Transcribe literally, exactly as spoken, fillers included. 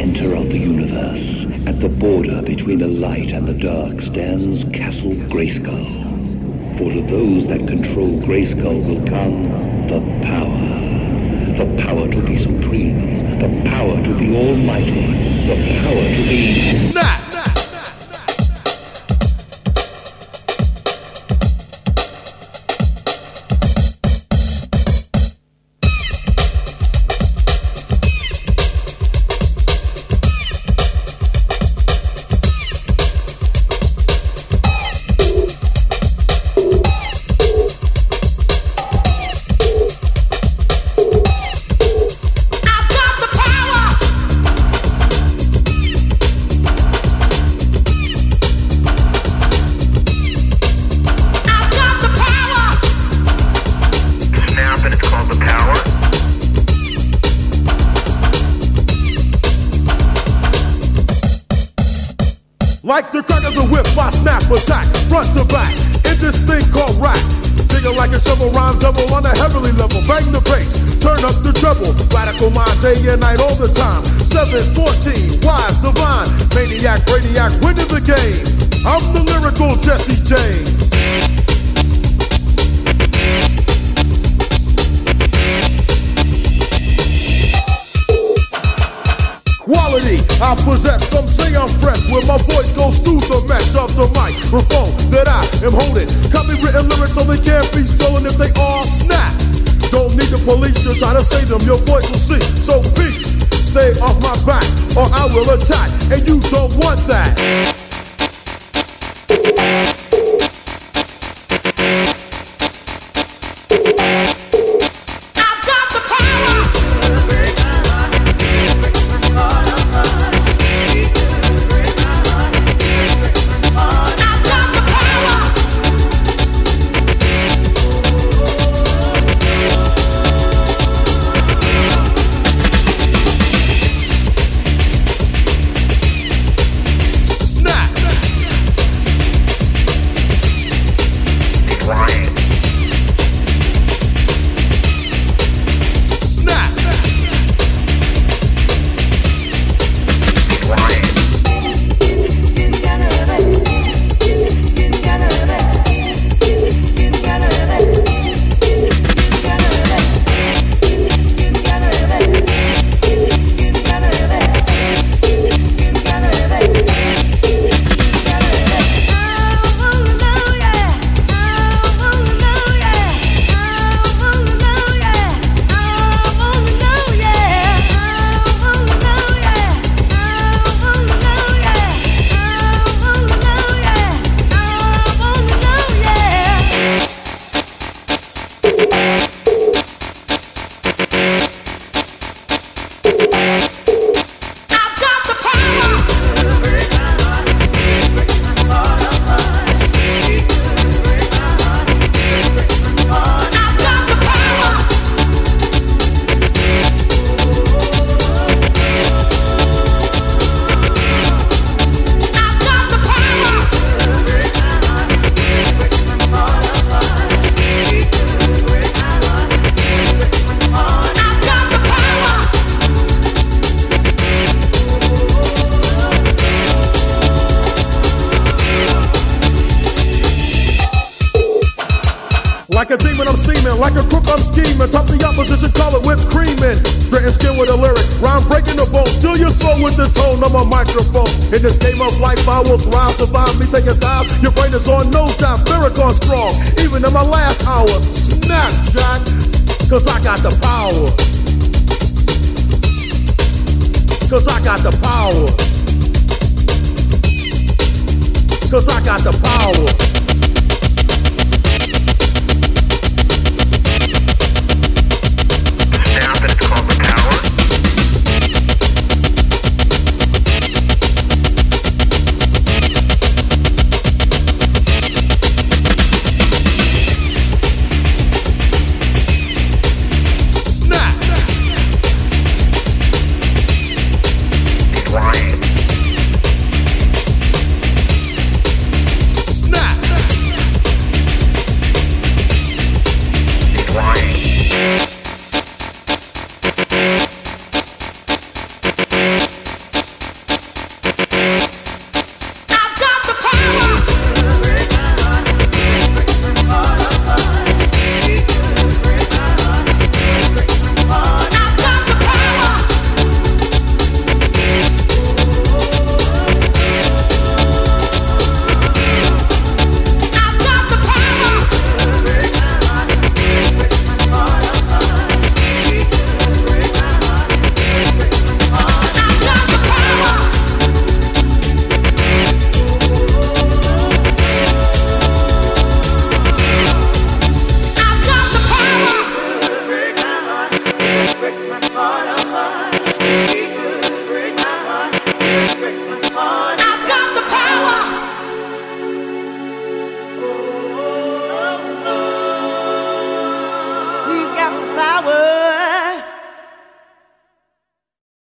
center of the universe, at the border between the light and the dark, stands Castle Grayskull. For to those that control Grayskull will come the power. The power to be supreme. The power to be almighty. The power to be... Snap! Like the crack of the whip, I snap attack, front to back, in this thing called rap. Digging like a shovel, rhyme double on a heavenly level. Bang the bass, turn up the treble. Radical mind, day and night, all the time. seven fourteen, wise, divine, maniac, brainiac, winning the game. I'm the lyrical Jesse James. Quality I possess, some say I'm fresh, where my voice goes through the mesh of the microphone that I am holding. Copywritten lyrics so they can't be stolen if they all snap. Don't need the police to try to save them, your voice will see. So peace, stay off my back or I will attack, and you don't want that. Like a demon, I'm steaming. Like a crook, I'm scheming. Top the opposition, call it whipped creaming. Gritting skin with a lyric. Rhyme breaking the bone. Steal your soul with the tone of my microphone. In this game of life, I will thrive. Survive me, take a dive. Your brain is on no time. Miracle strong. Even in my last hour. Snapchat. Cause I got the power. Cause I got the power. Cause I got the power. We'll be right back.